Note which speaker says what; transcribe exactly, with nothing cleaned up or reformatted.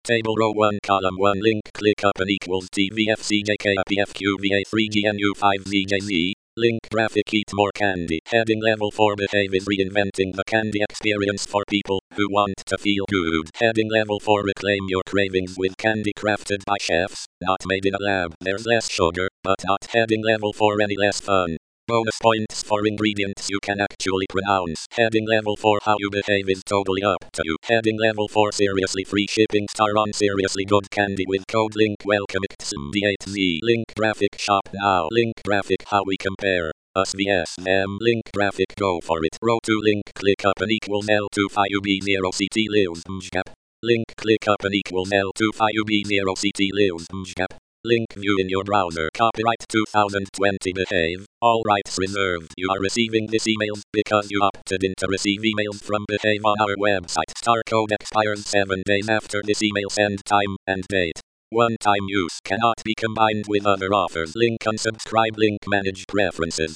Speaker 1: Table row one column one link click up and equals T V F C J K P F Q V A three G N U five Z J Z. Link graphic eat more candy. Heading level four behave is reinventing the candy experience for people who want to feel good. Heading level four reclaim your cravings with candy crafted by chefs, not made in a lab. There's less sugar, but not heading level four any less fun. Bonus points for ingredients you can actually pronounce. Heading level four how you behave is totally up to you. Heading level four seriously free shipping star on seriously good candy with code link welcome X M D eight Z. Link graphic shop now. Link graphic how we compare. Us vs them. Link graphic go for it. Row two link click up and equals L two five U B zero C T lives mjgap. Link click up and equals L two five U B zero C T lives mjgap. Link view in your browser. Copyright two thousand twenty behave. All rights reserved. You are receiving this emails because you opted in to receive emails from behave on our website. Star code expires seven days after this email send time and date. One-time use cannot be combined with other offers. Link unsubscribe. Link manage preferences.